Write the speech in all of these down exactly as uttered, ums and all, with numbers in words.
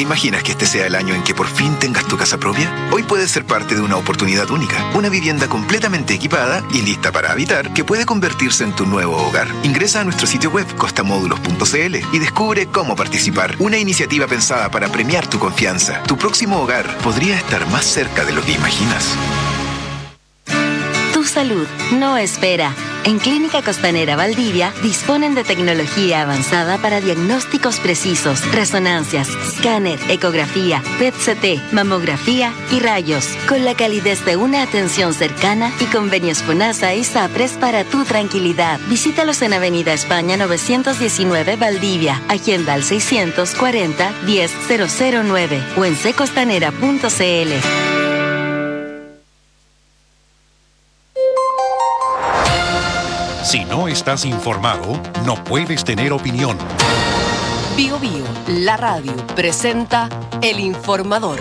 imaginas que este sea el año en que por fin tengas tu casa propia? Hoy puedes ser parte de una oportunidad única, una vivienda completamente equipada y lista para habitar que puede convertirse en tu nuevo hogar. Ingresa a nuestro sitio web costamódulos punto c l y descubre cómo participar. Una iniciativa pensada para premiar tu confianza. Tu próximo hogar podría estar más cerca de lo que imaginas. Tu salud no espera. En Clínica Costanera Valdivia disponen de tecnología avanzada para diagnósticos precisos, resonancias, escáner, ecografía, P E T C T, mamografía y rayos, con la calidez de una atención cercana y convenios FONASA y SAPRES para tu tranquilidad. Visítalos en Avenida España novecientos diecinueve Valdivia, agenda al seiscientos cuarenta diez cero cero nueve o en c costanera punto c l. Si no estás informado, no puedes tener opinión. Bio Bio, la radio, presenta El Informador.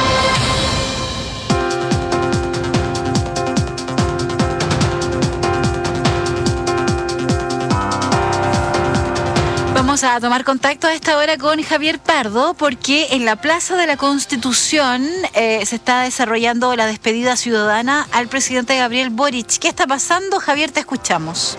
Vamos a tomar contacto a esta hora con Javier Pardo porque en la Plaza de la Constitución eh, se está desarrollando la despedida ciudadana al presidente Gabriel Boric. ¿Qué está pasando? Javier, te escuchamos.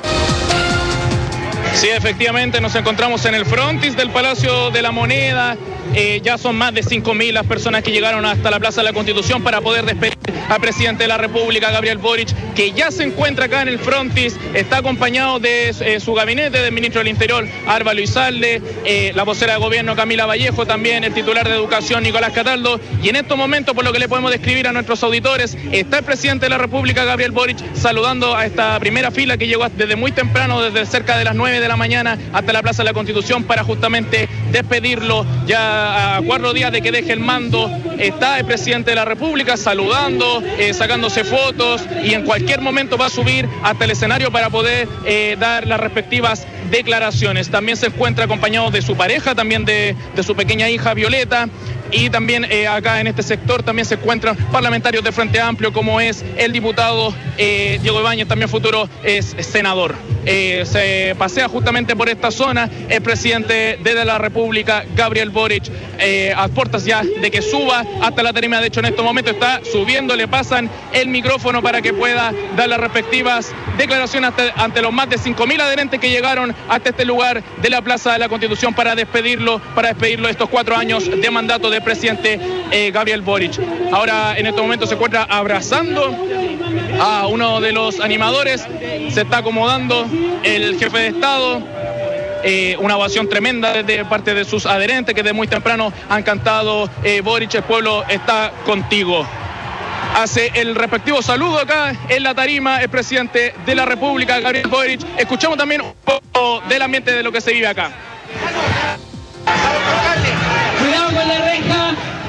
Sí, efectivamente, nos encontramos en el frontis del Palacio de la Moneda. Eh, ya son más de cinco mil las personas que llegaron hasta la Plaza de la Constitución para poder despedir al presidente de la República, Gabriel Boric, que ya se encuentra acá en el frontis. Está acompañado de eh, su gabinete, del ministro del Interior, Álvaro Izalde, eh, la vocera de gobierno, Camila Vallejo, también el titular de Educación, Nicolás Cataldo. Y en estos momentos, por lo que le podemos describir a nuestros auditores, está el presidente de la República, Gabriel Boric, saludando a esta primera fila que llegó desde muy temprano, desde cerca de las nueve de la mañana hasta la Plaza de la Constitución para justamente despedirlo. Ya a cuatro días de que deje el mando, está el presidente de la República saludando, eh, sacándose fotos, y en cualquier momento va a subir hasta el escenario para poder eh, dar las respectivas declaraciones. También se encuentra acompañado de su pareja, también de, de su pequeña hija Violeta. Y también eh, acá en este sector también se encuentran parlamentarios de Frente Amplio, como es el diputado eh, Diego Ibáñez, también futuro es senador. Eh, se pasea justamente por esta zona el presidente de la República, Gabriel Boric, eh, a puertas ya de que suba hasta la tarima. De hecho, en estos momentos está subiendo, le pasan el micrófono para que pueda dar las respectivas declaraciones ante, ante los más de cinco mil adherentes que llegaron hasta este lugar de la Plaza de la Constitución para despedirlo, para despedirlo de estos cuatro años de mandato del presidente eh, Gabriel Boric. Ahora en estos momentos se encuentra abrazando a uno de los animadores, se está acomodando el jefe de Estado. Eh, una ovación tremenda de parte de sus adherentes que desde muy temprano han cantado eh, Boric, el pueblo está contigo. Hace el respectivo saludo acá en la tarima el presidente de la República, Gabriel Boric. Escuchamos también un poco del ambiente de lo que se vive acá. Cuidado con la reja.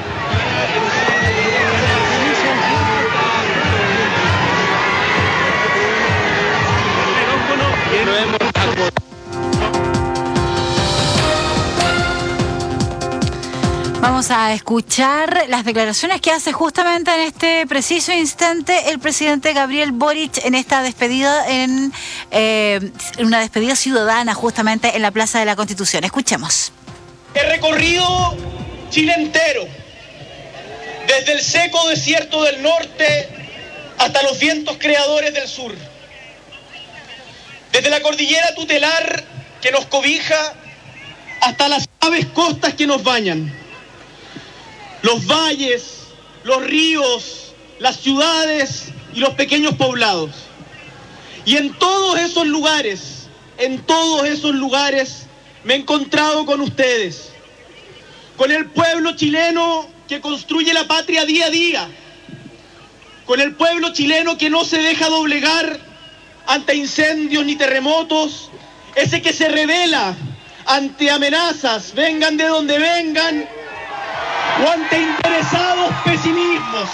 Vamos a escuchar las declaraciones que hace justamente en este preciso instante el presidente Gabriel Boric en esta despedida, en eh, una despedida ciudadana justamente en la Plaza de la Constitución. Escuchemos. He recorrido Chile entero, desde el seco desierto del norte hasta los vientos creadores del sur, desde la cordillera tutelar que nos cobija hasta las suaves costas que nos bañan, los valles, los ríos, las ciudades y los pequeños poblados. Y en todos esos lugares, en todos esos lugares me he encontrado con ustedes, con el pueblo chileno que construye la patria día a día, con el pueblo chileno que no se deja doblegar ante incendios ni terremotos, ese que se revela ante amenazas, vengan de donde vengan, o ante interesados pesimismos.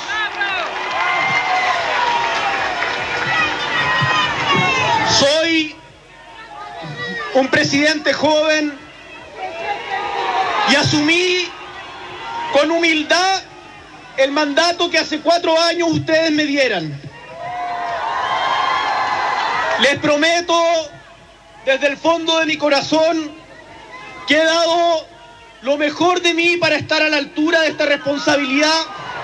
Soy un presidente joven y asumí con humildad el mandato que hace cuatro años ustedes me dieran. Les prometo desde el fondo de mi corazón que he dado lo mejor de mí para estar a la altura de esta responsabilidad.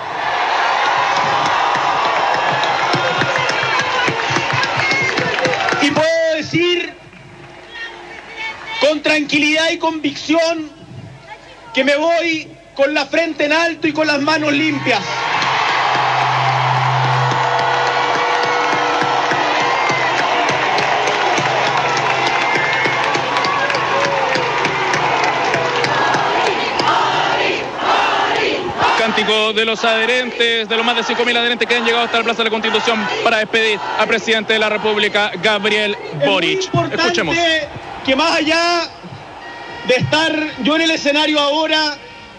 Y puedo decir con tranquilidad y convicción que me voy con la frente en alto y con las manos limpias. Cántico de los adherentes, de los más de cinco mil adherentes que han llegado hasta la Plaza de la Constitución para despedir al presidente de la República, Gabriel Boric. Es muy importante Escuchemos. Que más allá de estar yo en el escenario ahora,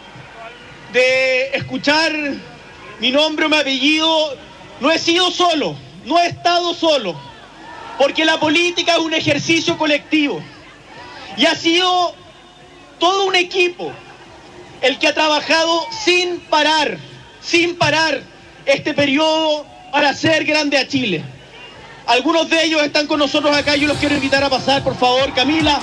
de escuchar mi nombre o mi apellido, no he sido solo, no he estado solo, porque la política es un ejercicio colectivo y ha sido todo un equipo el que ha trabajado sin parar, sin parar este periodo para hacer grande a Chile. Algunos de ellos están con nosotros acá, yo los quiero invitar a pasar, por favor, Camila.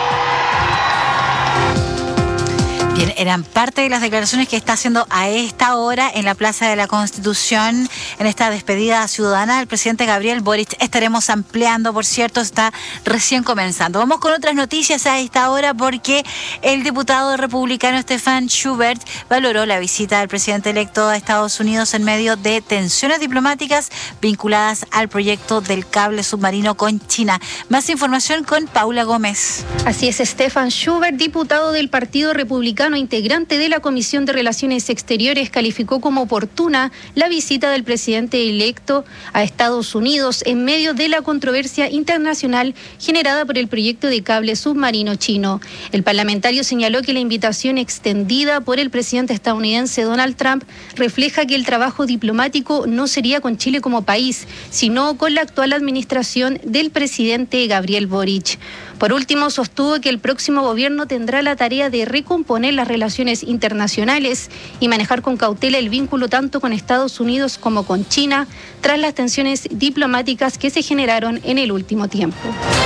Bien, eran parte de las declaraciones que está haciendo a esta hora en la Plaza de la Constitución, en esta despedida ciudadana del presidente Gabriel Boric. Estaremos ampliando, por cierto, está recién comenzando. Vamos con otras noticias a esta hora porque el diputado republicano Stefan Schubert valoró la visita del presidente electo a Estados Unidos en medio de tensiones diplomáticas vinculadas al proyecto del cable submarino con China. Más información con Paula Gómez. Así es, Stefan Schubert, diputado del Partido Republicano, integrante de la Comisión de Relaciones Exteriores, calificó como oportuna la visita del presidente electo a Estados Unidos en medio de la controversia internacional generada por el proyecto de cable submarino chino. El parlamentario señaló que la invitación extendida por el presidente estadounidense Donald Trump refleja que el trabajo diplomático no sería con Chile como país, sino con la actual administración del presidente Gabriel Boric. Por último, sostuvo que el próximo gobierno tendrá la tarea de recomponer las relaciones internacionales y manejar con cautela el vínculo tanto con Estados Unidos como con China tras las tensiones diplomáticas que se generaron en el último tiempo.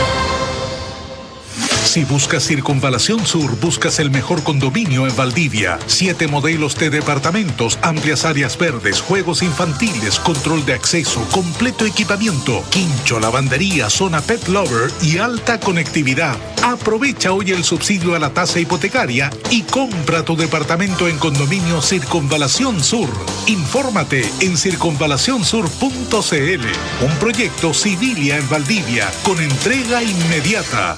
Si buscas Circunvalación Sur, buscas el mejor condominio en Valdivia. Siete modelos de departamentos, amplias áreas verdes, juegos infantiles, control de acceso, completo equipamiento, quincho, lavandería, zona pet lover y alta conectividad. Aprovecha hoy el subsidio a la tasa hipotecaria y compra tu departamento en Condominio Circunvalación Sur. Infórmate en circunvalación sur punto c l. Un proyecto Civilia en Valdivia con entrega inmediata.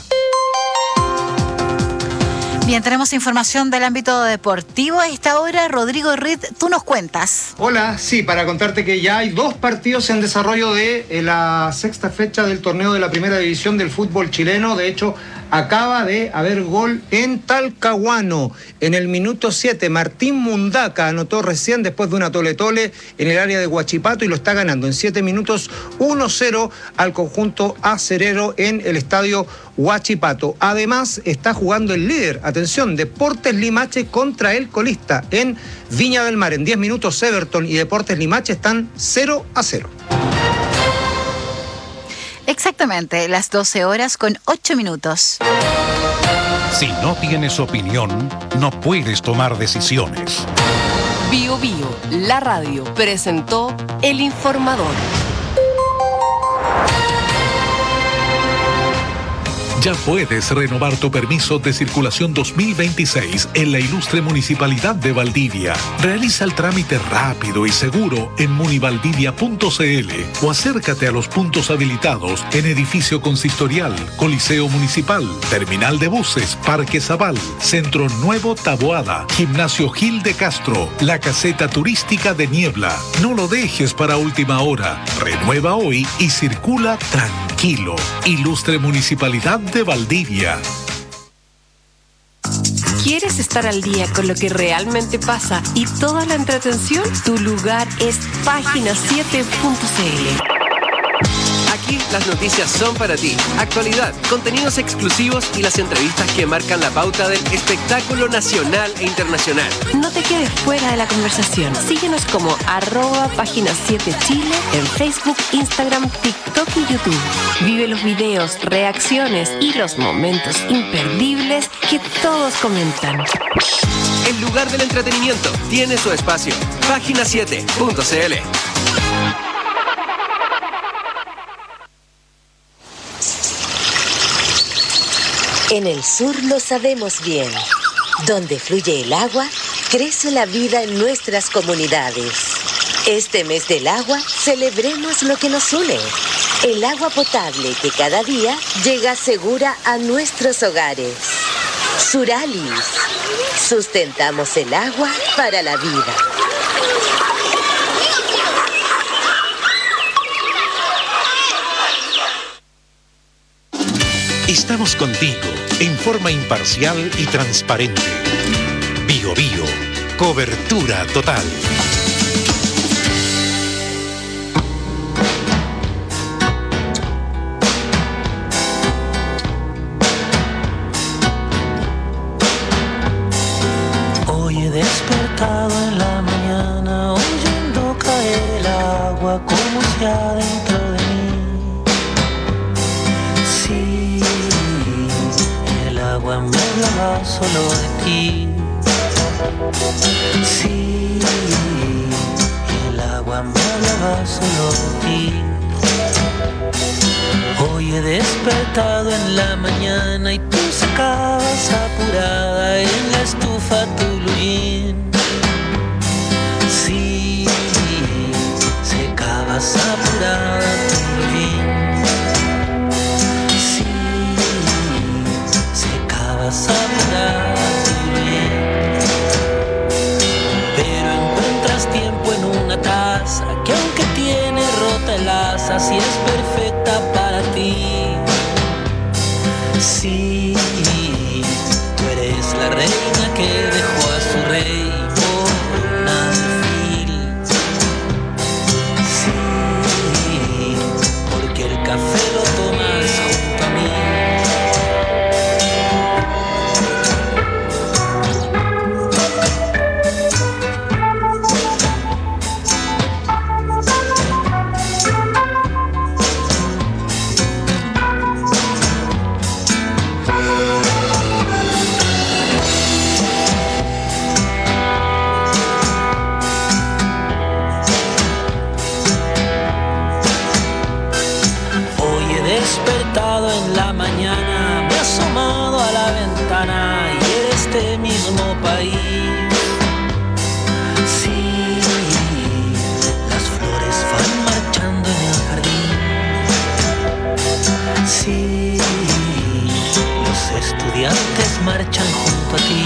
Bien, tenemos información del ámbito deportivo. A esta hora, Rodrigo Ritt, tú nos cuentas. Hola, sí, para contarte que ya hay dos partidos en desarrollo de eh, la sexta fecha del torneo de la primera división del fútbol chileno. De hecho, acaba de haber gol en Talcahuano. En el minuto siete, Martín Mundaca anotó recién después de una tole-tole en el área de Huachipato y lo está ganando en siete minutos uno cero al conjunto acerero en el estadio Huachipato. Además, está jugando el líder, atención, Deportes Limache contra el colista en Viña del Mar. En diez minutos, Everton y Deportes Limache están cero a cero. Exactamente, las doce horas con ocho minutos. Si no tienes opinión, no puedes tomar decisiones. Bio Bio, la radio, presentó El Informador. Ya puedes renovar tu permiso de circulación dos mil veintiséis en la ilustre Municipalidad de Valdivia. Realiza el trámite rápido y seguro en munivaldivia punto c l o acércate a los puntos habilitados en Edificio Consistorial, Coliseo Municipal, Terminal de Buses, Parque Zabal, Centro Nuevo Taboada, Gimnasio Gil de Castro, la Caseta Turística de Niebla. No lo dejes para última hora. Renueva hoy y circula tranquilo. Ilustre Municipalidad de Valdivia. ¿Quieres estar al día con lo que realmente pasa y toda la entretención? Tu lugar es página siete punto c l. Aquí Aquí las noticias son para ti. Actualidad, contenidos exclusivos y las entrevistas que marcan la pauta del espectáculo nacional e internacional. No te quedes fuera de la conversación. Síguenos como arroba página siete Chile en Facebook, Instagram, TikTok y YouTube. Vive los videos, reacciones y los momentos imperdibles que todos comentan. El lugar del entretenimiento tiene su espacio. página siete punto c l. En el sur lo sabemos bien. Donde fluye el agua, crece la vida en nuestras comunidades. Este mes del agua, celebremos lo que nos une. El agua potable que cada día llega segura a nuestros hogares. Suralis. Sustentamos el agua para la vida. Estamos contigo en forma imparcial y transparente. Bio Bio, cobertura total. Hoy he despertado en la mañana oyendo caer el agua como si adentro de mí. Sí, el agua me hablaba solo de ti. Sí, el agua me hablaba solo de ti. Hoy he despertado en la mañana y tú secabas apurada en la estufa tu blue jean. Sí, secabas apurada tu blue jean. Sí, secabas apurada tu blue jean. Pero encuentras tiempo en una taza que aunque tiene rota el asa, sí es perfecta para ti. Sí, tú eres la reina que dejó a su rey por un alfil. Sí, porque el café lo tomas junto a mí. Despertado en la mañana, me he asomado a la ventana y en este mismo país. Sí, las flores van marchando en el jardín. Sí, los estudiantes marchan junto a ti.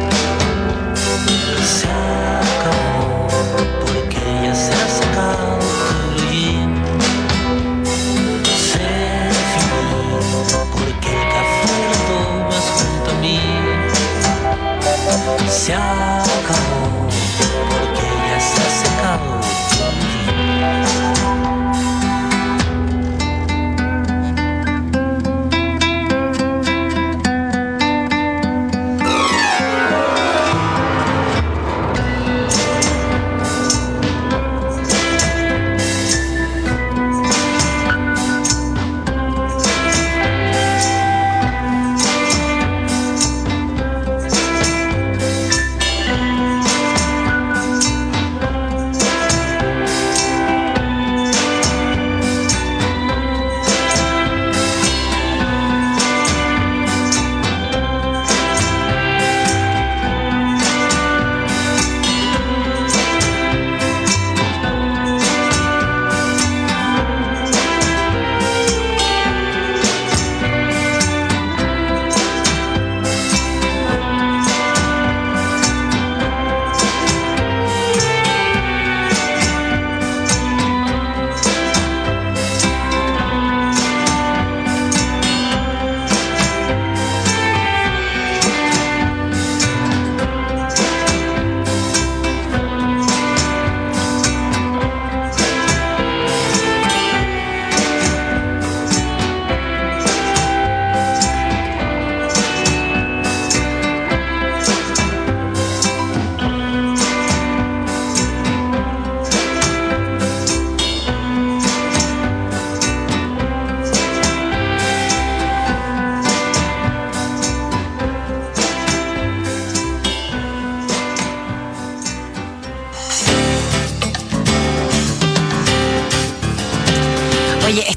Se acabó, porque ella se ha sacado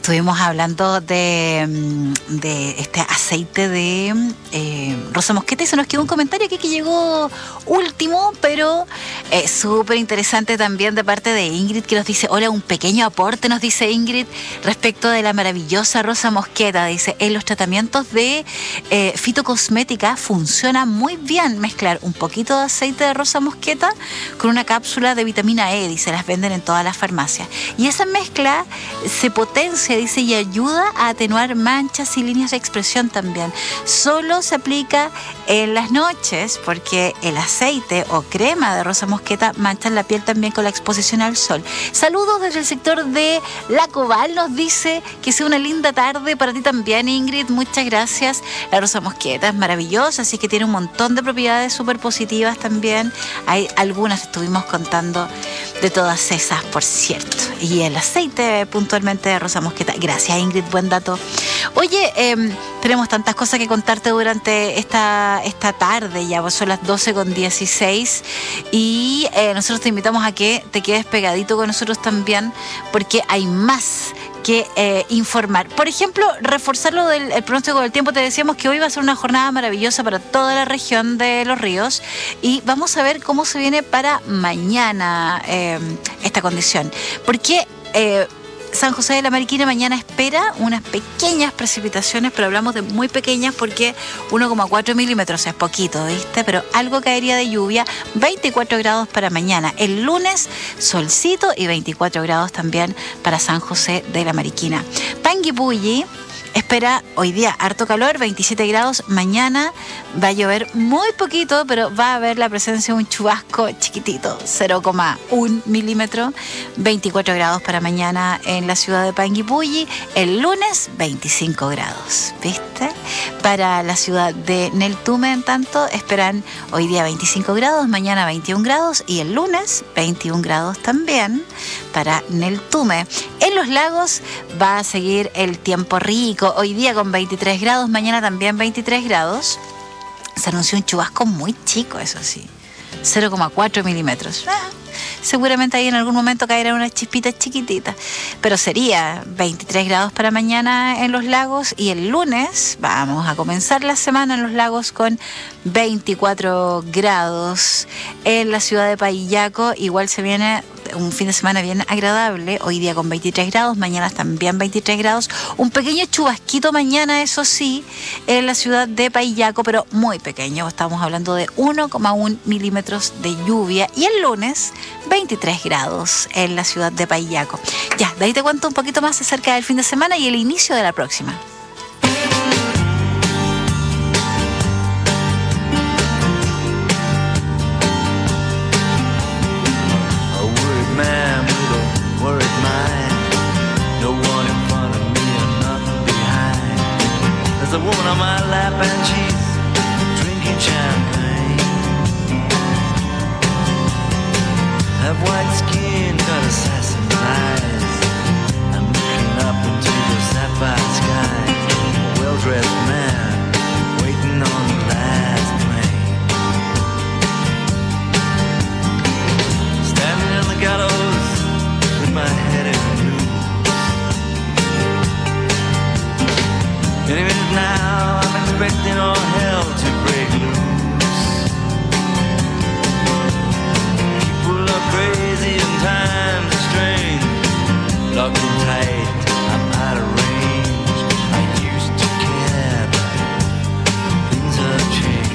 estuvimos hablando de, de este aceite de eh, Rosa Mosqueta y se nos quedó un comentario aquí que llegó último, pero eh, súper interesante también de parte de Ingrid, que nos dice, hola, un pequeño aporte, nos dice Ingrid, respecto de la maravillosa Rosa Mosqueta. Dice, en los tratamientos de eh, fitocosmética funciona muy bien mezclar un poquito de aceite de Rosa Mosqueta con una cápsula de vitamina E, dice, las venden en todas las farmacias. Y esa mezcla se potencia, dice, y ayuda a atenuar manchas y líneas de expresión también. Solo se aplica en las noches porque el aceite o crema de Rosa Mosqueta manchan la piel también con la exposición al sol. Saludos desde el sector de La Cobal, nos dice que sea una linda tarde para ti también, Ingrid, muchas gracias. La Rosa Mosqueta es maravillosa, así que tiene un montón de propiedades súper positivas también. Hay algunas, estuvimos contando de todas esas, por cierto. Y el aceite puntualmente de Rosa Mosqueta. Gracias, Ingrid, buen dato. Oye, eh, tenemos tantas cosas que contarte durante esta, esta tarde, ya son las doce con dieciséis, y eh, nosotros te invitamos a que te quedes pegadito con nosotros también, porque hay más que eh, informar. Por ejemplo, reforzar lo del el pronóstico del tiempo. Te decíamos que hoy va a ser una jornada maravillosa para toda la región de Los Ríos y vamos a ver cómo se viene para mañana eh, esta condición. Porque eh, San José de la Mariquina mañana espera unas pequeñas precipitaciones, pero hablamos de muy pequeñas porque uno coma cuatro milímetros es poquito, ¿viste? Pero algo caería de lluvia. Veinticuatro grados para mañana. El lunes, solcito y veinticuatro grados también para San José de la Mariquina. Panguipulli espera hoy día harto calor, veintisiete grados. Mañana va a llover muy poquito, pero va a haber la presencia de un chubasco chiquitito, cero coma uno milímetro. veinticuatro grados para mañana en la ciudad de Panguipulli. El lunes, veinticinco grados, ¿viste? Para la ciudad de Neltume, en tanto, esperan hoy día veinticinco grados, mañana veintiún grados y el lunes veintiún grados también para Neltume. En los lagos va a seguir el tiempo rico. Hoy día con veintitrés grados, mañana también veintitrés grados. Se anunció un chubasco muy chico, eso sí, cero coma cuatro milímetros. Ah, seguramente ahí en algún momento caerán unas chispitas chiquititas, pero sería veintitrés grados para mañana en los lagos y el lunes vamos a comenzar la semana en los lagos con veinticuatro grados. En la ciudad de Payillaco igual se viene un fin de semana bien agradable, hoy día con veintitrés grados, mañana también veintitrés grados, un pequeño chubasquito mañana, eso sí, en la ciudad de Payillaco, pero muy pequeño, estamos hablando de uno coma uno milímetros de lluvia, y el lunes veintitrés grados en la ciudad de Payillaco. Ya, de ahí te cuento un poquito más acerca del fin de semana y el inicio de la próxima. There's a woman on my lap and she's drinking champagne. Have white skin, got assassin's eyes. I'm looking up into the sapphire sky. A well-dressed man waiting on the last train. Standing in the gallows with my head in blue. Any minute now, I'm expecting all hell to break loose. People are crazy and times are strange. Locked in tight, I'm out of range. I used to care, but things have changed.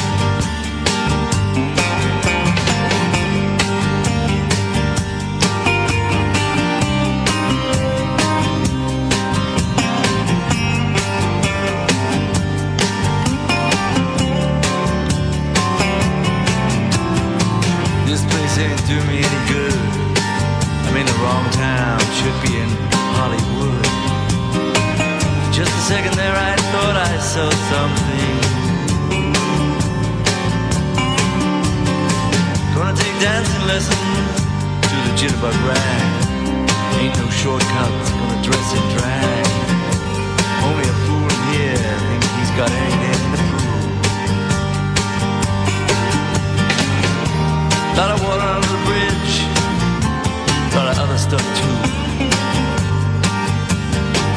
Ain't do me any good. I'm in the wrong town, should be in Hollywood. Just a second there I thought I saw something. Gonna take dancing lessons to the jitterbug rag. Ain't no shortcuts, gonna dress in drag. Only a fool in here thinks he's got anything to prove. Lot of water under the bridge, lot of other stuff too.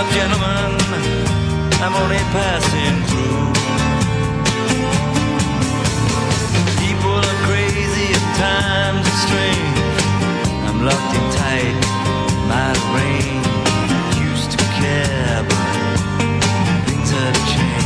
up, gentlemen, I'm only passing through. People are crazy at times are strange. I'm locked in tight, my range. Used to care, but things have changed.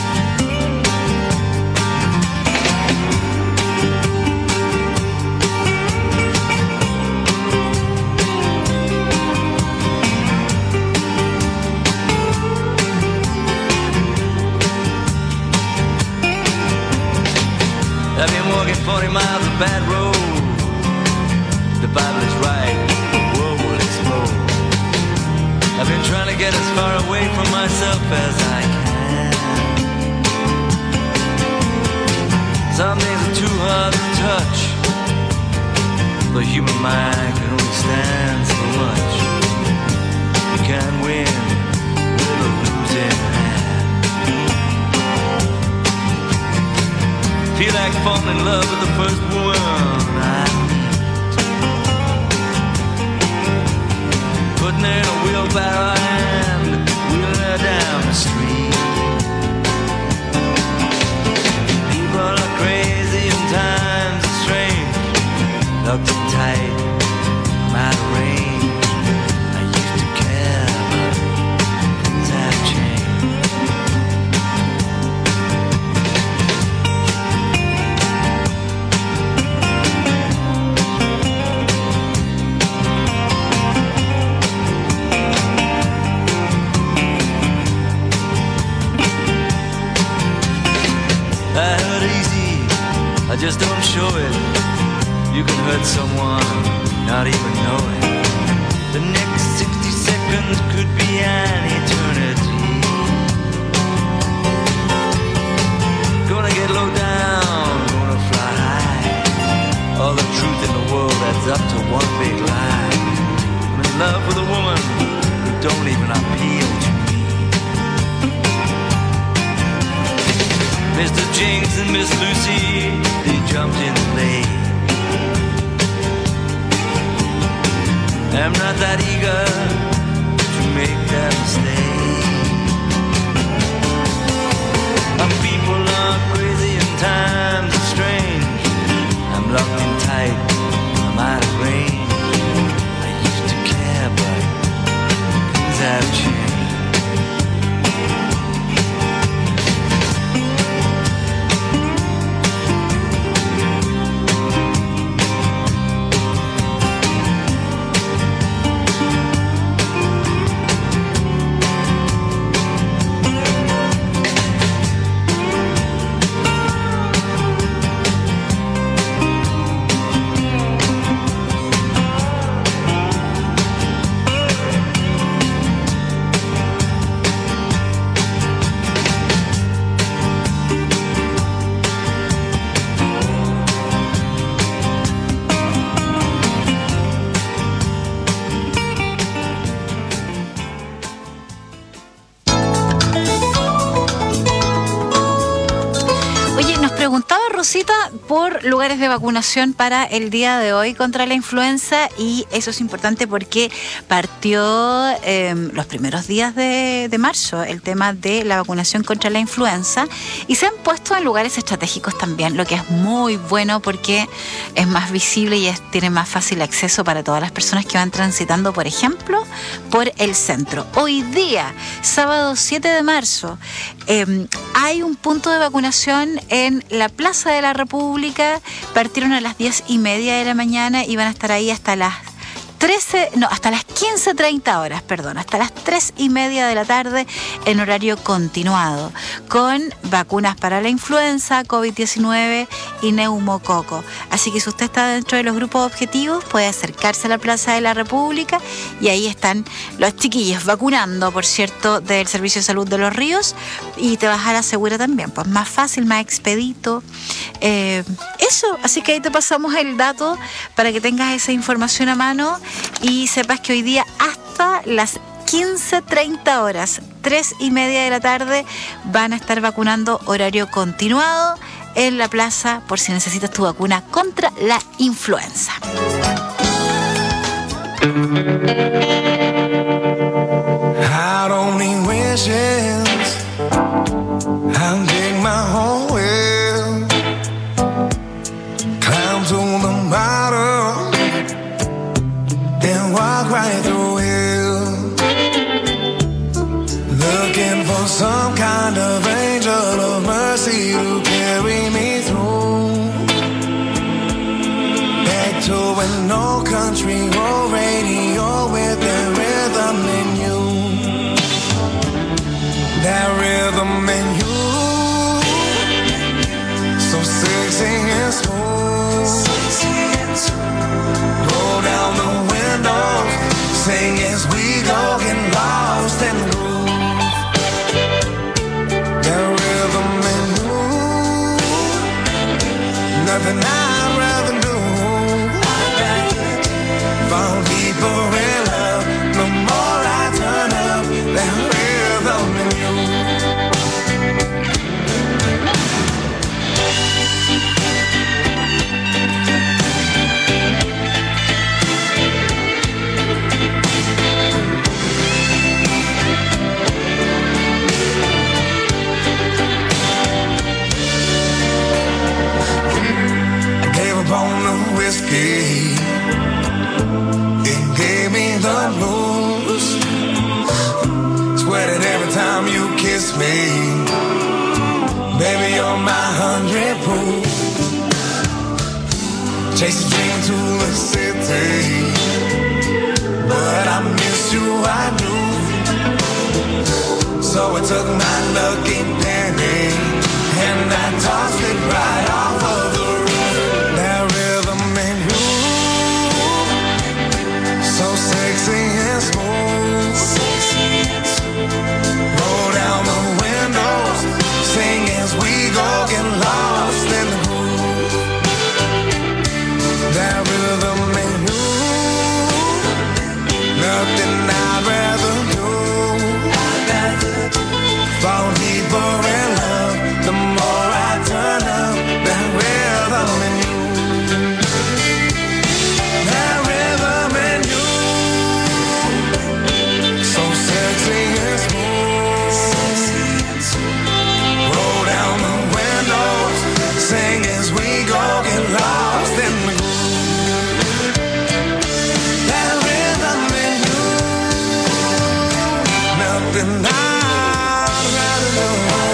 I've been walking forty miles of bad road. The Bible is right, the world will explode. I've been trying to get as far away from myself as I can. Some things are too hard to touch. The human mind can only stand so much. You can't win with a losing hand. Feel like falling in love with the first woman I meet. Putting her in a wheelbarrow and wheeling her down the street. People are crazy and times are strange. Locked in tight, I'm out of range. I used to care, but things have changed. I hurt easy, I just don't show it. You can hurt someone, not even know it. The next sixty seconds could be an eternity. Gonna get low down, gonna fly high. All the truth in the world adds up to one big lie. I'm in love with a woman who don't even appeal to me. Mister Jinx and Miss Lucy, they jumped in the lake. I'm not that eager to make that mistake. Some people are crazy and times are strange. I'm locked in tight, I'm out of range. I used to care, but things have changed. Por lugares de vacunación para el día de hoy contra la influenza, y eso es importante porque partió eh, los primeros días de, de marzo el tema de la vacunación contra la influenza, y se han puesto en lugares estratégicos también, lo que es muy bueno porque es más visible y es, tiene más fácil acceso para todas las personas que van transitando, por ejemplo, por el centro. Hoy día, sábado siete de marzo, eh, hay un punto de vacunación en la Plaza de la República. Partieron a las diez y media de la mañana y van a estar ahí hasta las trece, no, hasta las quince treinta horas, perdón, hasta las tres y media de la tarde en horario continuado, con vacunas para la influenza, COVID diecinueve y neumococo. Así que si usted está dentro de los grupos objetivos, puede acercarse a la Plaza de la República y ahí están los chiquillos vacunando, por cierto, del Servicio de Salud de Los Ríos, y te vas a la segura también, pues más fácil, más expedito. Eh, eso, así que ahí te pasamos el dato para que tengas esa información a mano y sepas que hoy día hasta las quince treinta horas, tres y media de la tarde, van a estar vacunando horario continuado en la plaza por si necesitas tu vacuna contra la influenza. I don't walk right through hell, looking for some kind of angel of mercy to carry me through. Back to an old country road radio with that rhythm in you, that rhythm in you, so sexy and smooth. Roll down the windows, sing as we go, get lost in the groove. That rhythm in you, nothing I'd rather do. Found deeper in love, the more I turn up, that rhythm in you. On the whiskey, it gave me the blues. Sweating every time you kiss me, baby, you're my hundred proof. Chase a dream to the city, but I miss you, I do. So I took my lucky penny and I tossed it right off of the roof. That rhythm in you, so sexy and smooth. Roll down the windows, sing as we go, get lost in the groove. That rhythm in you, nothing I'd rather do. Fall deeper in love, the more I turn up. That rhythm in you, that rhythm in you, so sexy and smooth. Roll down the windows, sing as we go, get lost in the groove. That rhythm in you, nothing I'd rather do.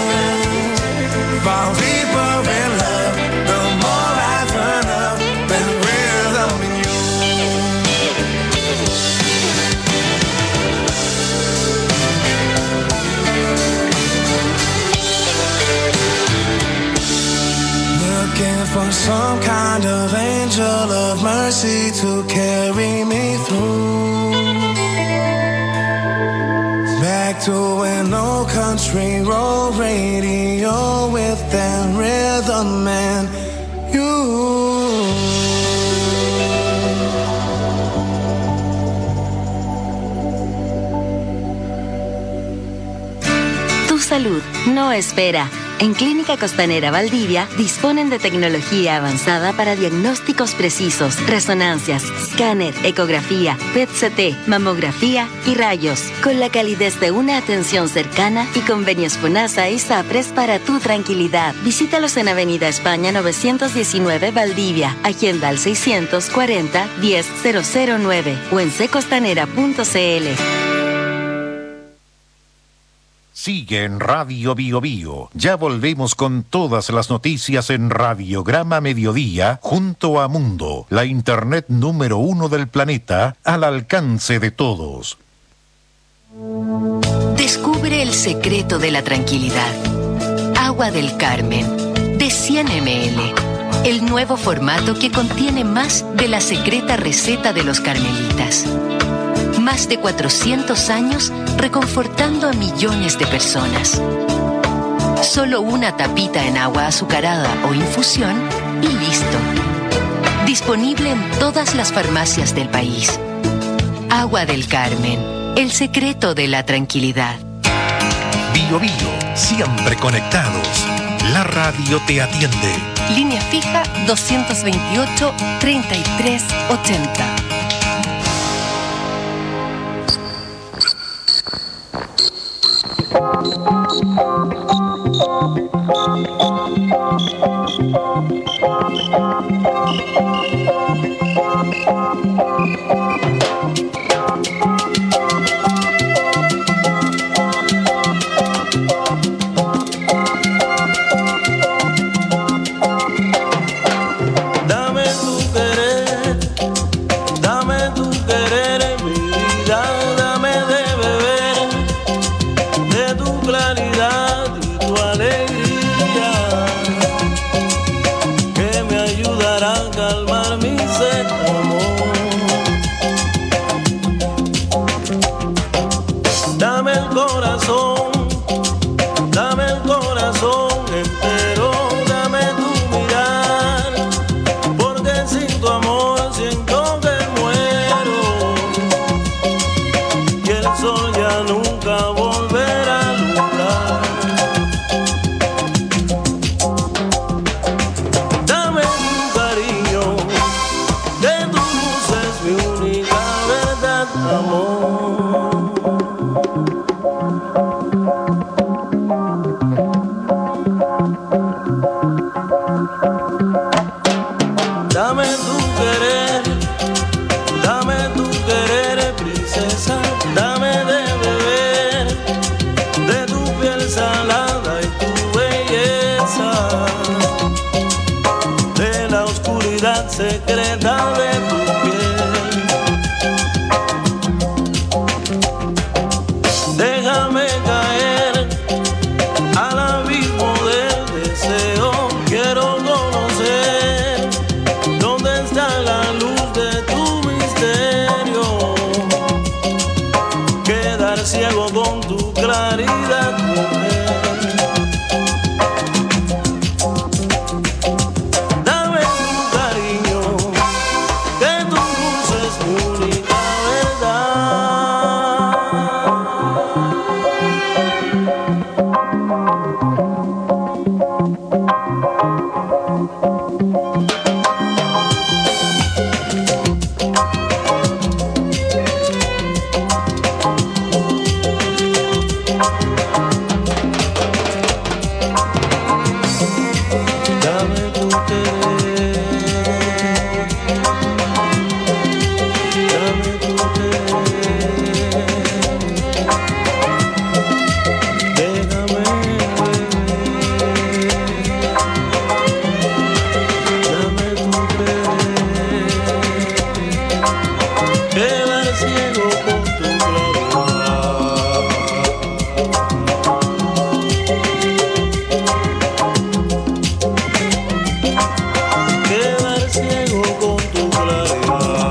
Fall deeper in love, the more I turn up, that rhythm in you. Looking for some kind of angel of mercy to carry me through. Back to an old country road radio with that rhythm and you. Tu salud no espera. En Clínica Costanera Valdivia disponen de tecnología avanzada para diagnósticos precisos, resonancias, escáner, ecografía, P E T C T, mamografía y rayos, con la calidez de una atención cercana y convenios FONASA y SAPRES para tu tranquilidad. Visítalos en Avenida España novecientos diecinueve Valdivia, agenda al seiscientos cuarenta diez cero cero nueve o en c costanera punto c l. Sigue en Radio Bio Bio. Ya volvemos con todas las noticias en Radiograma Mediodía junto a Mundo, la internet número uno del planeta, al alcance de todos. Descubre el secreto de la tranquilidad. Agua del Carmen, de cien mililitros. El nuevo formato que contiene más de la secreta receta de los carmelitas. Más de cuatrocientos años reconfortando a millones de personas. Solo una tapita en agua azucarada o infusión y listo. Disponible en todas las farmacias del país. Agua del Carmen, el secreto de la tranquilidad. Bio Bio, siempre conectados. La radio te atiende. Línea fija doscientos veintiocho, treinta y tres ochenta. para calmar mi sed, amor. Dame el corazón, dame el corazón entero, dame tu mirar, porque sin tu amor siento que muero, y el sol ya nunca volverá a alumbrar. Dame tu cariño, que tu luz es mi única verdad, amor. Dame tu querer, dame tu querer, princesa, dame de beber, de tu piel salada y tu belleza, de la oscuridad secreta de tu piel. Déjame caer al abismo del deseo, quiero conocer dónde está la luz de tu misterio, quedar ciego con tu claridad, mujer. Dame tu cariño, que tu luz es mi única Dame tu querer, dame tu querer, déjame beber, dame tu querer, quedar ciego con tu claridad. Quedar ciego con tu claridad.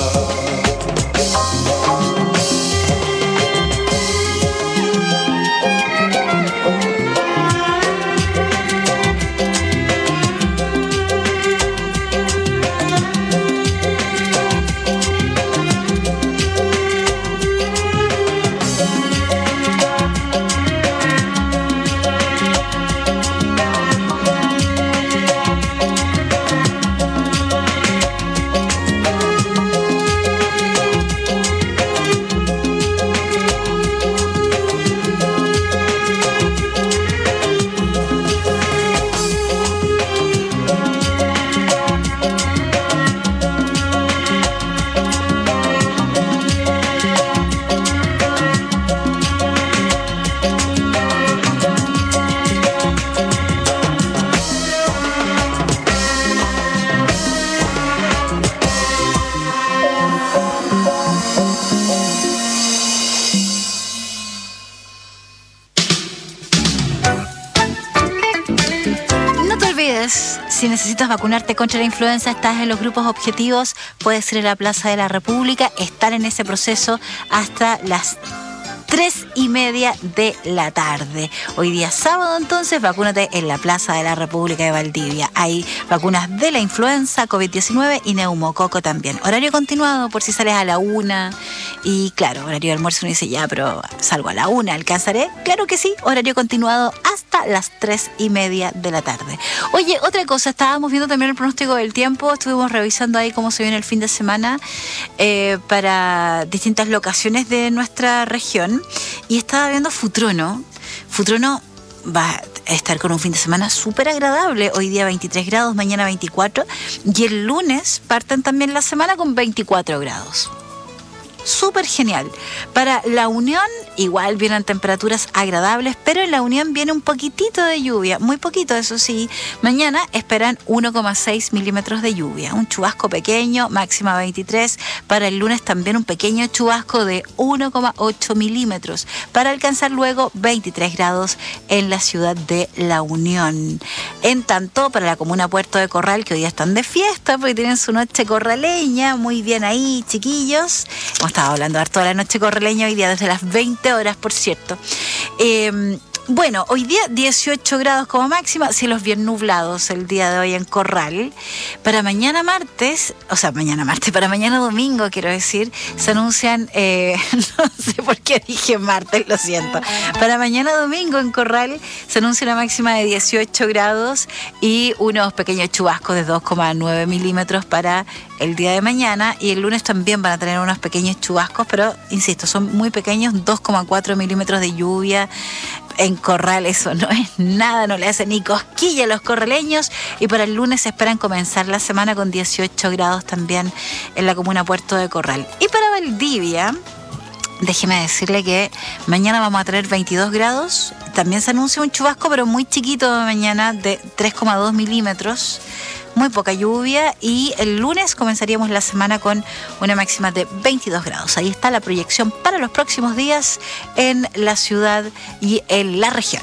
No te olvides, si necesitas vacunarte contra la influenza, estás en los grupos objetivos, puedes ir a la Plaza de la República, estar en ese proceso hasta las tres y media de la tarde. Hoy día sábado, entonces, vacúnate en la Plaza de la República de Valdivia. Hay vacunas de la influenza, COVID diecinueve y neumococo también. Horario continuado por si sales a la una. Y claro, horario de almuerzo, uno dice, ya, pero salgo a la una, ¿alcanzaré? Claro que sí, horario continuado hasta las tres y media de la tarde. Oye, otra cosa, estábamos viendo también el pronóstico del tiempo, estuvimos revisando ahí cómo se viene el fin de semana eh, para distintas locaciones de nuestra región. Y estaba viendo Futrono. Futrono va a estar con un fin de semana súper agradable. Hoy día veintitrés grados, mañana veinticuatro. Y el lunes parten también la semana con veinticuatro grados. Súper genial. Para La Unión igual vienen temperaturas agradables, pero en La Unión viene un poquitito de lluvia, muy poquito, eso sí. Mañana esperan uno coma seis milímetros de lluvia, un chubasco pequeño, máxima veintitrés. Para el lunes también un pequeño chubasco de uno coma ocho milímetros, para alcanzar luego veintitrés grados en la ciudad de La Unión. En tanto, para la comuna Puerto de Corral, que hoy día están de fiesta porque tienen su noche corraleña, muy bien ahí, chiquillos. Hemos estado hablando harto de la noche corraleña hoy día desde las veinte horas, por cierto. Eh, Bueno, hoy día dieciocho grados como máxima, cielos bien nublados el día de hoy en Corral. Para mañana martes, o sea, mañana martes, para mañana domingo, quiero decir, se anuncian, eh, no sé por qué dije martes, lo siento. Para mañana domingo en Corral se anuncia una máxima de dieciocho grados y unos pequeños chubascos de dos coma nueve milímetros para el día de mañana, y el lunes también van a tener unos pequeños chubascos, pero insisto, son muy pequeños, dos coma cuatro milímetros de lluvia. En Corral eso no es nada, no le hace ni cosquilla a los corraleños, y para el lunes se esperan comenzar la semana con dieciocho grados también en la comuna Puerto de Corral. Y para Valdivia, déjeme decirle que mañana vamos a tener veintidós grados, también se anuncia un chubasco pero muy chiquito mañana de tres coma dos milímetros, muy poca lluvia, y el lunes comenzaríamos la semana con una máxima de veintidós grados. Ahí está la proyección para los próximos días en la ciudad y en la región.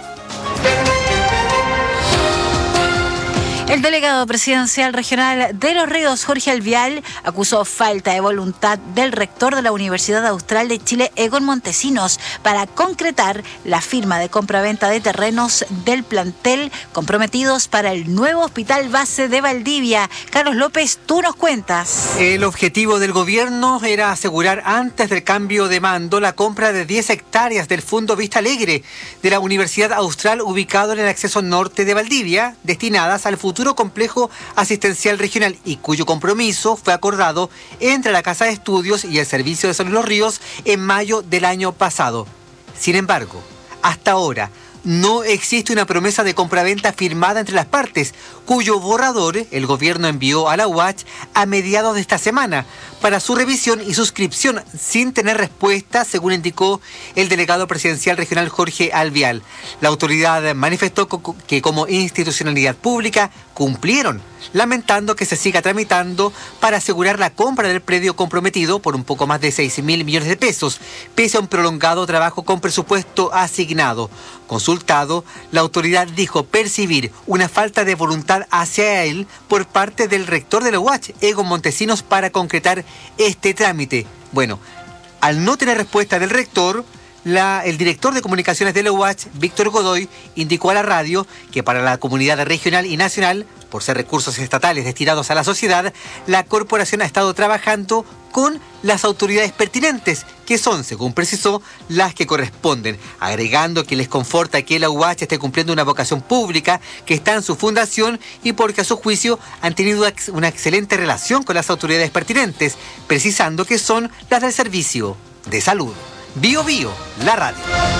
El delegado presidencial regional de Los Ríos, Jorge Alvial, acusó falta de voluntad del rector de la Universidad Austral de Chile, Egon Montesinos, para concretar la firma de compraventa de terrenos del plantel comprometidos para el nuevo hospital base de Valdivia. Carlos López, tú nos cuentas. El objetivo del gobierno era asegurar antes del cambio de mando la compra de diez hectáreas del Fondo Vista Alegre de la Universidad Austral, ubicado en el acceso norte de Valdivia, destinadas al futuro complejo asistencial regional, y cuyo compromiso fue acordado entre la Casa de Estudios y el Servicio de Salud Los Ríos en mayo del año pasado. Sin embargo, hasta ahora no existe una promesa de compraventa firmada entre las partes, cuyo borrador el gobierno envió a la U A C a mediados de esta semana para su revisión y suscripción, sin tener respuesta, según indicó el delegado presidencial regional Jorge Alvial. La autoridad manifestó que como institucionalidad pública cumplieron, lamentando que se siga tramitando para asegurar la compra del predio comprometido por un poco más de seis mil millones de pesos, pese a un prolongado trabajo con presupuesto asignado. Consultado, la autoridad dijo percibir una falta de voluntad hacia él por parte del rector de la U A C, Egon Montesinos, para concretar este trámite. Bueno, al no tener respuesta del rector, La, el director de comunicaciones de la U A C, Víctor Godoy, indicó a la radio que para la comunidad regional y nacional, por ser recursos estatales destinados a la sociedad, la corporación ha estado trabajando con las autoridades pertinentes, que son, según precisó, las que corresponden, agregando que les conforta que la U A C esté cumpliendo una vocación pública que está en su fundación y porque a su juicio han tenido una excelente relación con las autoridades pertinentes, precisando que son las del Servicio de Salud. Bio Bio, la radio.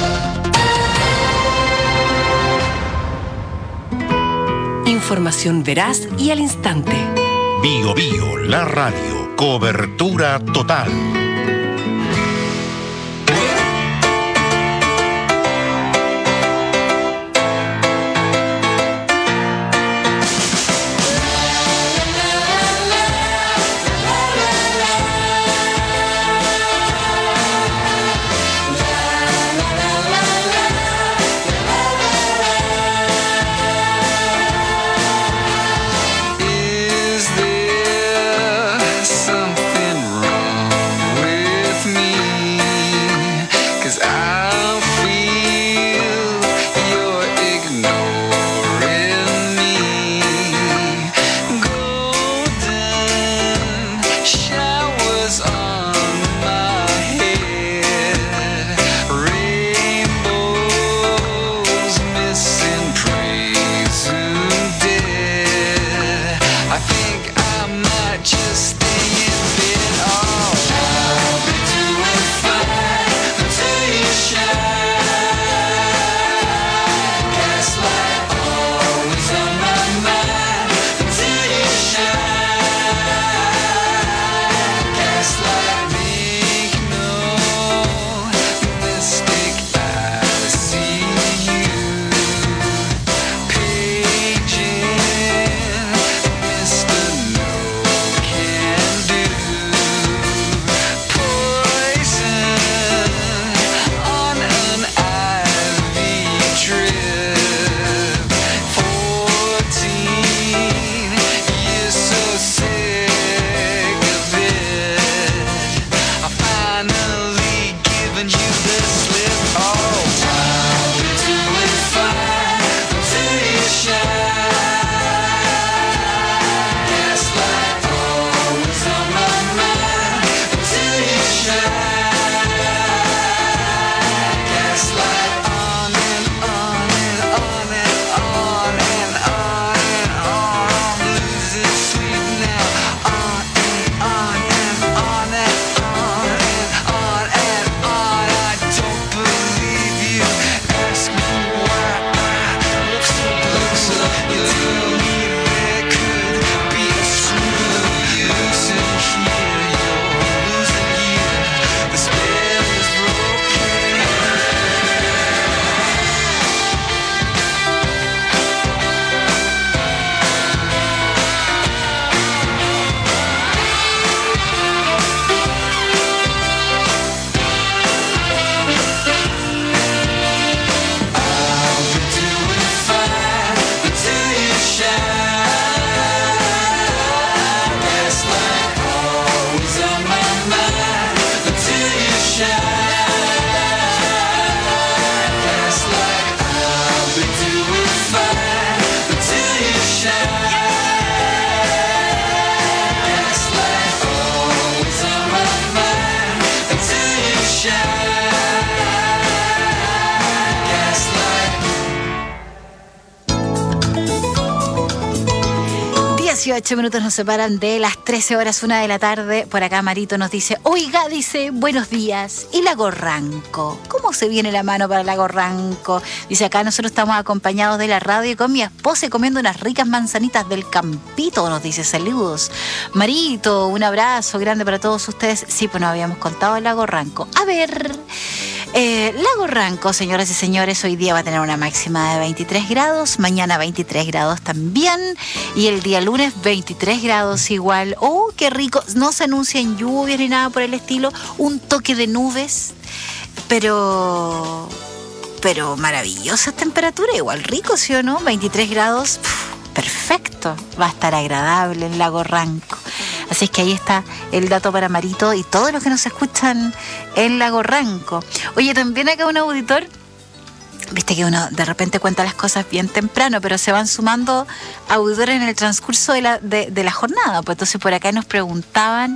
Información veraz y al instante. Bio Bio, la radio. Cobertura total. Is there something wrong dieciocho minutos nos separan de las trece horas, una de la tarde. Por acá Marito nos dice, oiga, dice, buenos días. ¿Y Lago Ranco? ¿Cómo se viene la mano para Lago Ranco? Dice, acá nosotros estamos acompañados de la radio y con mi esposa y comiendo unas ricas manzanitas del campito, nos dice, saludos. Marito, un abrazo grande para todos ustedes. Sí, pues nos habíamos contado el Lago Ranco. A ver... Eh, Lago Ranco, señoras y señores, hoy día va a tener una máxima de veintitrés grados, mañana veintitrés grados también, y el día lunes veintitrés grados igual. ¡Oh, qué rico! No se anuncian lluvias ni nada por el estilo, un toque de nubes, pero... pero maravillosa temperatura, igual rico, ¿sí o no? veintitrés grados, pff, perfecto, va a estar agradable el Lago Ranco. Así es que ahí está el dato para Marito y todos los que nos escuchan en Lago Ranco. Oye, también acá un auditor, viste que uno de repente cuenta las cosas bien temprano, pero se van sumando auditores en el transcurso de la, de, de la jornada. Pues entonces por acá nos preguntaban,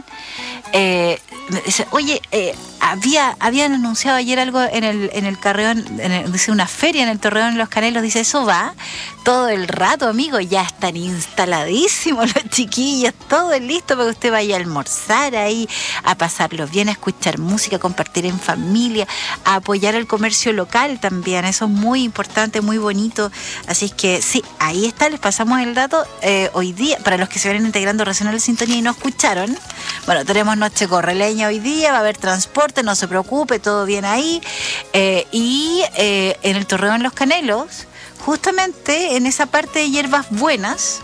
eh, dice, oye, eh, había habían anunciado ayer algo en el en el Carreón, en el, dice una feria en el Torreón en Los Canelos, dice, eso va todo el rato, amigo, ya están instaladísimos los chiquillos, todo listo para que usted vaya a almorzar ahí, a pasarlo bien, a escuchar música, a compartir en familia, a apoyar el comercio local también, eso es muy importante, muy bonito. Así es que sí, ahí está, les pasamos el dato. Eh, hoy día, para los que se vienen integrando recién a la sintonía y no escucharon, bueno, tenemos noche correleña hoy día, va a haber transporte, no se preocupe, todo bien ahí. Eh, y eh, en el Torreón Los Canelos, justamente en esa parte de Hierbas Buenas,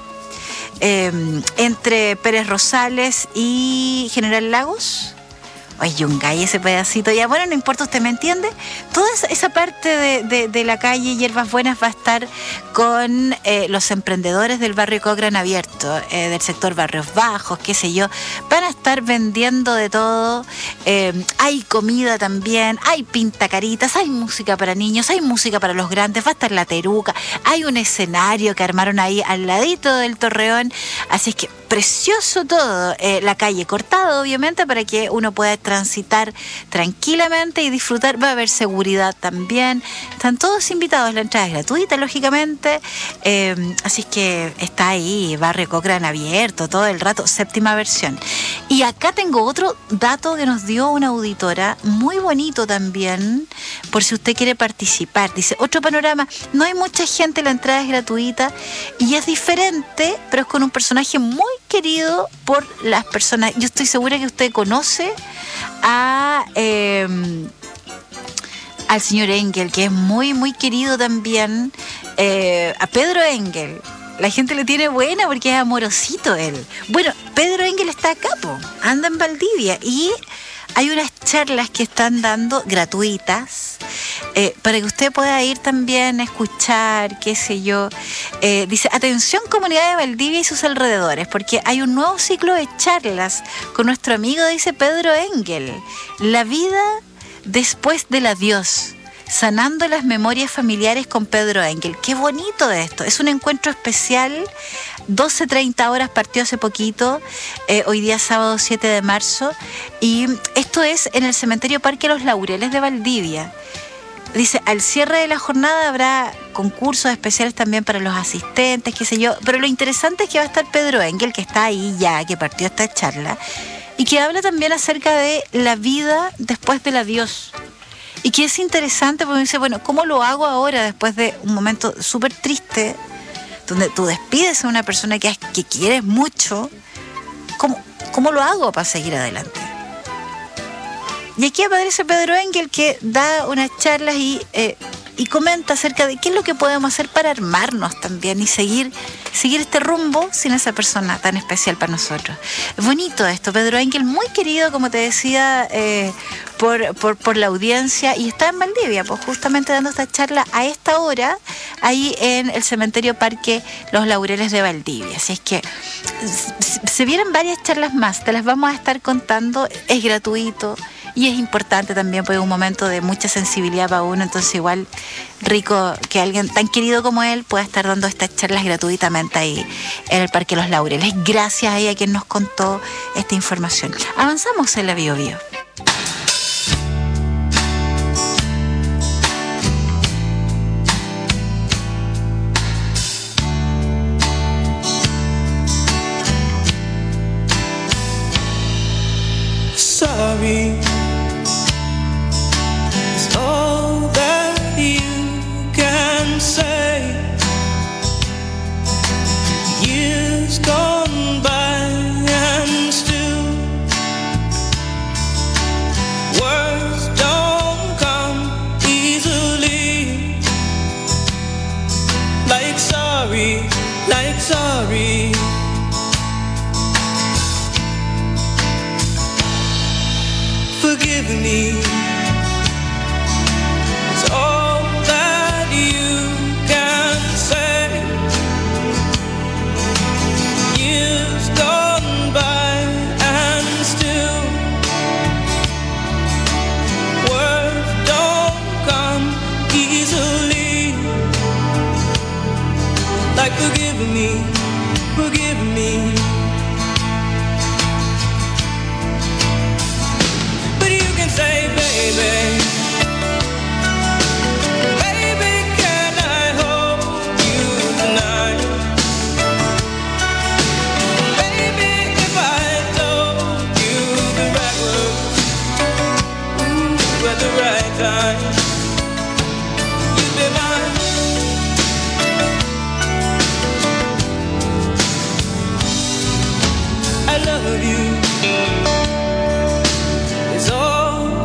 eh, entre Pérez Rosales y General Lagos, ay, Yungay, ese pedacito, ya bueno, no importa, usted me entiende. Toda esa parte de, de, de la calle Hierbas Buenas va a estar con eh, los emprendedores del barrio Cochrane Abierto, eh, del sector Barrios Bajos, qué sé yo. Van a estar vendiendo de todo. Eh, hay comida también, hay pintacaritas, hay música para niños, hay música para los grandes, va a estar la teruca, hay un escenario que armaron ahí al ladito del Torreón. Así es que precioso todo. Eh, la calle cortada, obviamente, para que uno pueda transitar tranquilamente y disfrutar. Va a haber seguridad también. Están todos invitados, la entrada es gratuita, lógicamente. Eh, así es que está ahí, Barrio Cochrane Abierto, todo el rato, séptima versión. Y acá tengo otro dato que nos dio una auditora, muy bonito también, por si usted quiere participar. Dice, otro panorama, no hay mucha gente, la entrada es gratuita y es diferente, pero es con un personaje muy querido por las personas. Yo estoy segura que usted conoce a eh, al señor Engel, que es muy muy querido también, eh, a Pedro Engel. La gente le tiene buena porque es amorosito él. Bueno, Pedro Engel está acá, po, anda en Valdivia y hay unas charlas que están dando gratuitas, eh, para que usted pueda ir también a escuchar, qué sé yo. Eh, dice, atención comunidad de Valdivia y sus alrededores, porque hay un nuevo ciclo de charlas con nuestro amigo, dice Pedro Engel, la vida después del adiós. Sanando las memorias familiares con Pedro Engel. Qué bonito esto. Es un encuentro especial. doce treinta horas, partió hace poquito. Eh, hoy día sábado siete de marzo. Y esto es en el Cementerio Parque Los Laureles de Valdivia. Dice, al cierre de la jornada habrá concursos especiales también para los asistentes, qué sé yo. Pero lo interesante es que va a estar Pedro Engel, que está ahí ya, que partió esta charla. Y que habla también acerca de la vida después del adiós. Y que es interesante porque dice, bueno, ¿cómo lo hago ahora después de un momento súper triste, donde tú despides a una persona que, que quieres mucho? ¿Cómo, ¿Cómo lo hago para seguir adelante? Y aquí aparece Pedro Engel, que da unas charlas y, eh, y comenta acerca de qué es lo que podemos hacer para armarnos también y seguir, seguir este rumbo sin esa persona tan especial para nosotros. Es bonito esto. Pedro Engel, muy querido, como te decía, eh, por, por, por la audiencia, y está en Valdivia, pues justamente dando esta charla a esta hora, ahí en el Cementerio Parque Los Laureles de Valdivia. Así es que se vienen varias charlas más, te las vamos a estar contando, es gratuito. Y es importante también, porque es un momento de mucha sensibilidad para uno, entonces igual rico que alguien tan querido como él pueda estar dando estas charlas gratuitamente ahí en el Parque Los Laureles. Gracias ahí a quien nos contó esta información. Avanzamos en la Bio Bio. sorry is all that you can say. Years gone by and still words don't come easily. Like sorry, like sorry. Forgive me, it's all that you can say. Years gone by and still words don't come easily. Like forgive me, forgive me. Say, baby, baby, can I hold you tonight? Baby, if I told you the right words, ooh, at the right time, you'd be mine. I love you. It's all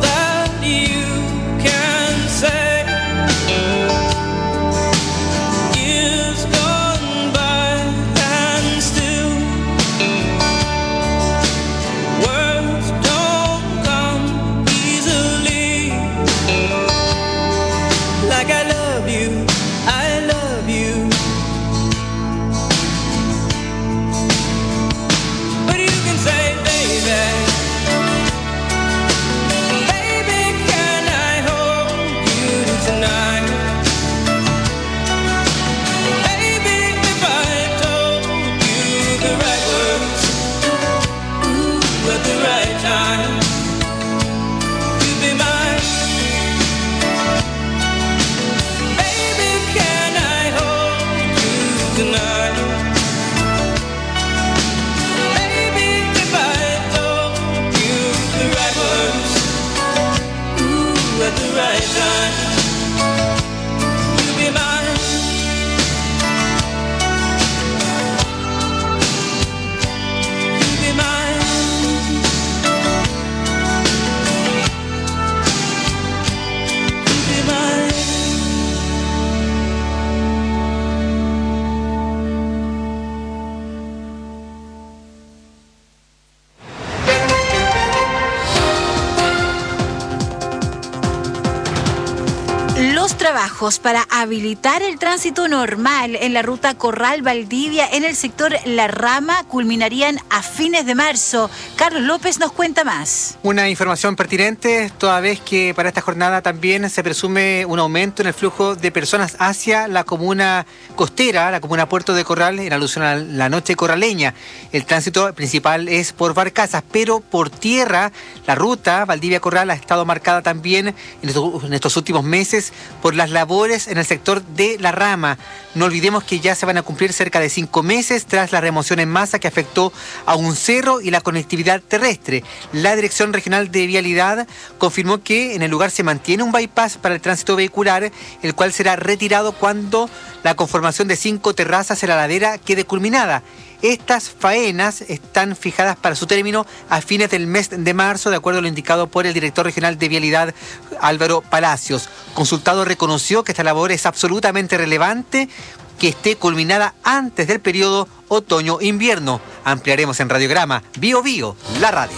trabajos para habilitar el tránsito normal en la ruta Corral Valdivia en el sector La Rama culminarían a fines de marzo. Carlos López nos cuenta más. Una información pertinente, toda vez que para esta jornada también se presume un aumento en el flujo de personas hacia la comuna costera, la comuna Puerto de Corral, en alusión a la noche corraleña. El tránsito principal es por barcazas, pero por tierra la ruta Valdivia-Corral ha estado marcada también en estos, en estos últimos meses por las labores en el sector de La Rama. No olvidemos que ya se van a cumplir cerca de cinco meses tras la remoción en masa que afectó a un cerro y la conectividad terrestre. La Dirección Regional de Vialidad confirmó que en el lugar se mantiene un bypass para el tránsito vehicular, el cual será retirado cuando la conformación de cinco terrazas en la ladera quede culminada. Estas faenas están fijadas para su término a fines del mes de marzo, de acuerdo a lo indicado por el director regional de Vialidad, Álvaro Palacios. Consultado reconoció que esta labor es absolutamente relevante, que esté culminada antes del periodo otoño-invierno. Ampliaremos en Radiograma Bio Bio, la radio.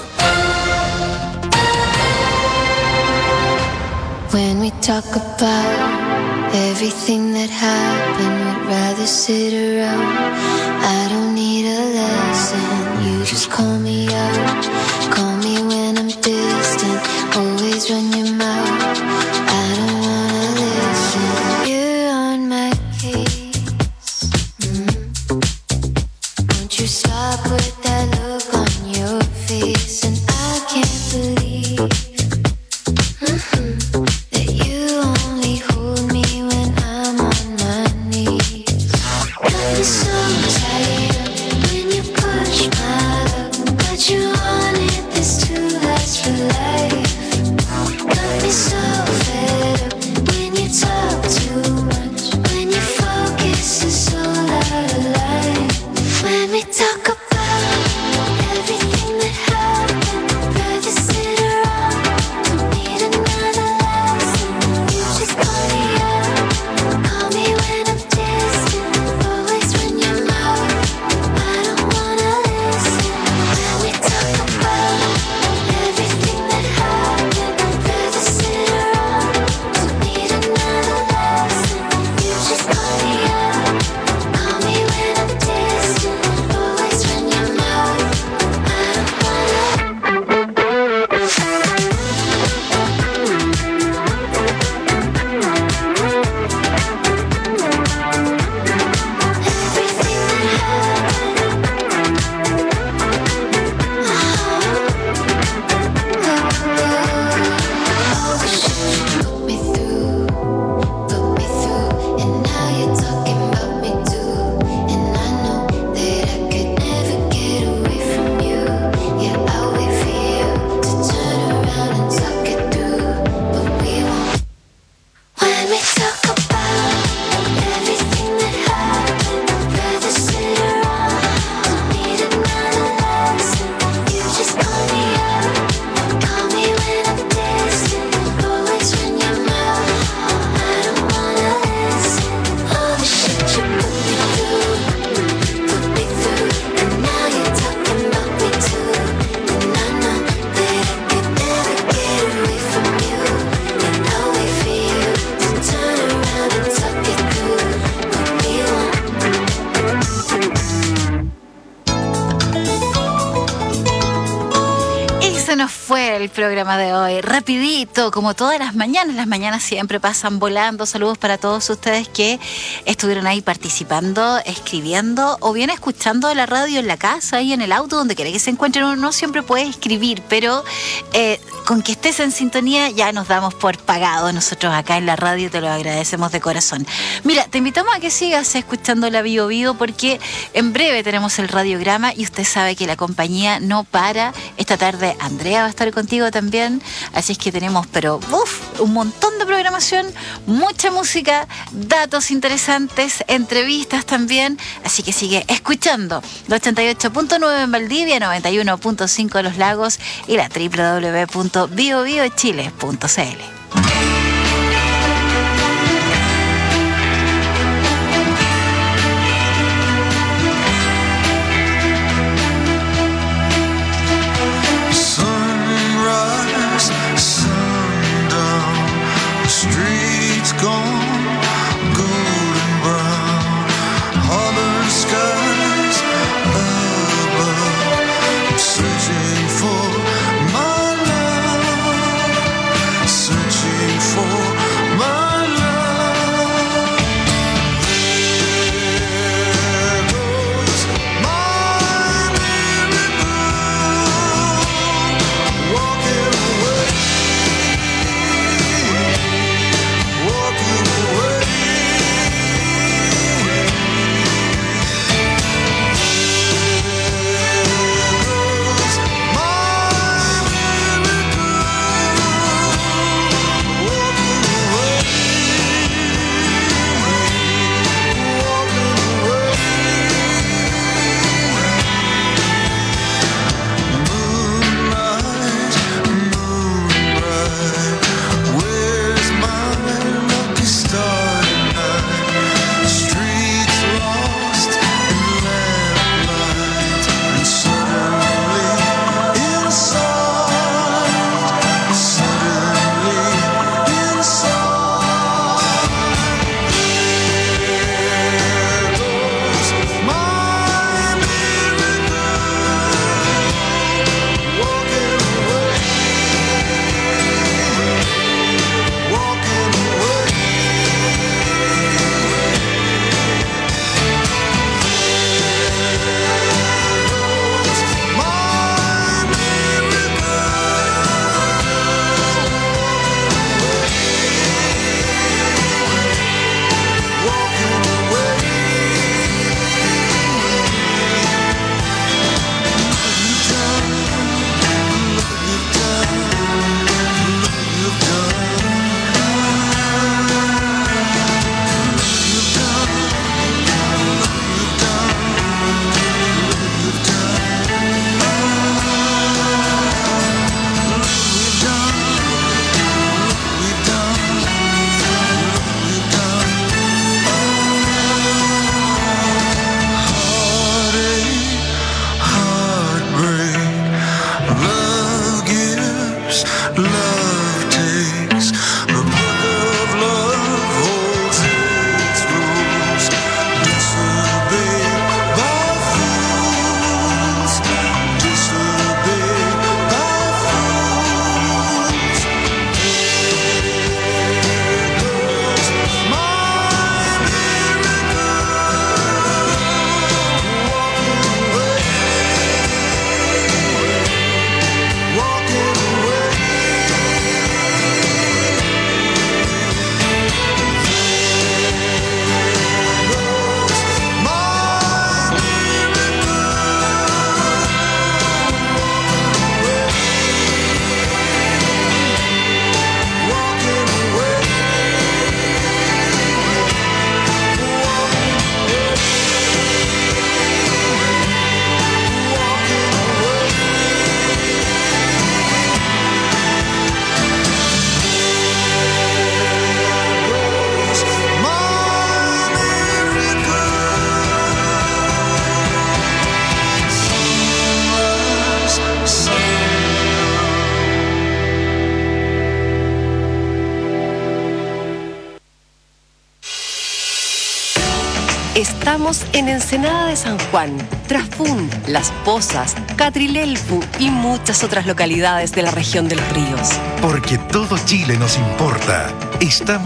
When we talk about everything that happened, we'd rather sit around. I don't need a lesson, you just call me out. Call me when I'm distant, always run your mouth. I don't wanna listen, you're on my case. Mm. Won't you stop with that look on your face? And I can't believe mm-hmm. that you only hold me when I'm on my knees. Got me so tired when you push my luck, but you wanted this to last forever. El programa de hoy, rapidito, como todas las mañanas. Las mañanas siempre pasan volando. Saludos para todos ustedes que estuvieron ahí participando, escribiendo o bien escuchando la radio en la casa, ahí en el auto, donde quiera que se encuentren. Uno no siempre puede escribir, pero eh, con que estés en sintonía ya nos damos por pagado. Nosotros acá en la radio te lo agradecemos de corazón. Mira, te invitamos a que sigas escuchando la Bio Bio, porque en breve tenemos el radiograma y usted sabe que la compañía no para. Esta tarde Andrea va a estar contigo también, así es que tenemos, pero uf, un montón de programación, mucha música, datos interesantes, entrevistas también, así que sigue escuchando la ochenta y ocho punto nueve en Valdivia, noventa y uno punto cinco en Los Lagos y la doble u doble u doble u punto bio bio chile punto c l. Searching for my love, searching Love takes a book of love, holds its rules, disobeyed by fools, disobeyed by fools. There goes my Estamos en Ensenada de San Juan, Trafún, Las Pozas, Catrilelpu y muchas otras localidades de la región de los ríos. Porque todo Chile nos importa. Estamos